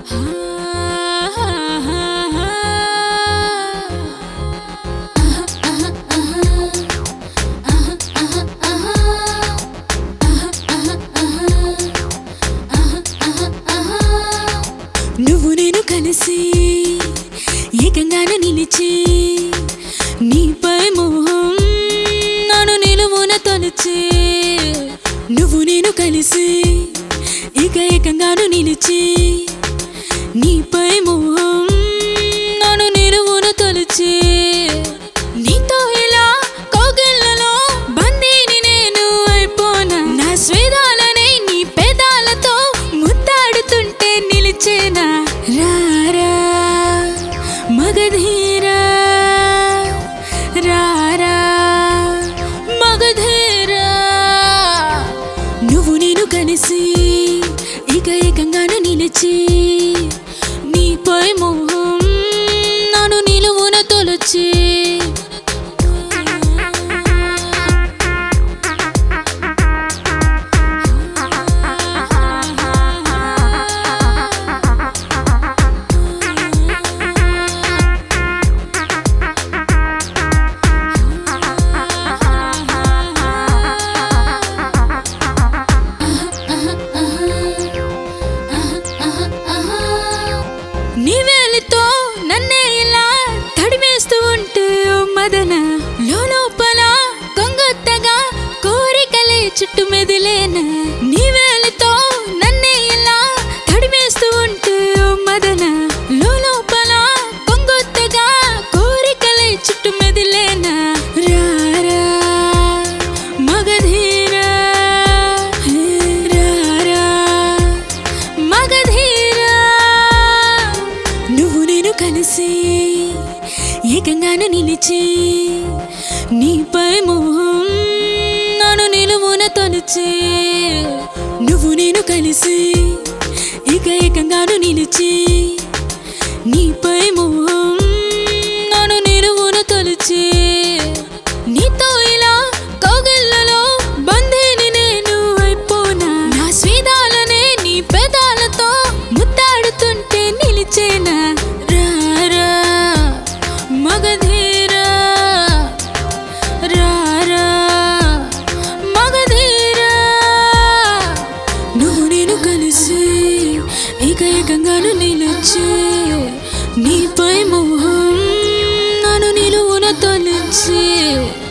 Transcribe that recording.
నువ్వు నేను కలిసి ఏకంగానే నిలిచి నీపై మోహం నన్ను నిలువున తొలిచి నువ్వు నేను కలిసి ఏకంగాను నిలిచి నీపై మోహం నన్ను నిలువున తొలిచి నీతో ఇలా కోగిళ్ళలో బందీని నేను అయిపోనా నా స్వేదాలనే నీ పెదాలతో ముద్దాడుతుంటే నిలిచేనా రారా మగధీరా రారా మగధీరా నువ్వు నేను కలిసి ఏకంగాను నిలిచి నీపై మోహం నన్ను నిలువున తొలిచి నీ వేలితో నన్నే ఇలా తడిమేస్తూ ఉంటే ఓ మదన లోపల కొంగొత్తగా కోరికలే చుట్టూ మెదిలేనా నీ వేలితో నన్నే ఇలా తడిమేస్తూ ఉంటే ఓ మదన లోపల కొంగొత్తగా కోరికలే చుట్టూ మెదిలేనా రారా మగధీరా రారా మగధీరా నువ్వు నేను కలిసి ఏకంగాను నిలిచి నీపై మోహం నన్ను నిలువున తొలిచి నువ్వు నేను కలిసి ఏకంగాను నిలిచి నీపై మోహం నన్ను నిలువున తొలిచి నీతో ఇలా కోగిళ్ళలో బందీని నేను అయిపోనా నా స్వేదాలనే నీ పెదాలతో ముద్దాడుతుంటే నిలిచేనా రారా మగధీరా రారా మగధీరా నువ్వు నేను కలిసి ఏకంగాను నిలిచి నీపై మోహం నన్ను నిలువున తొలిచి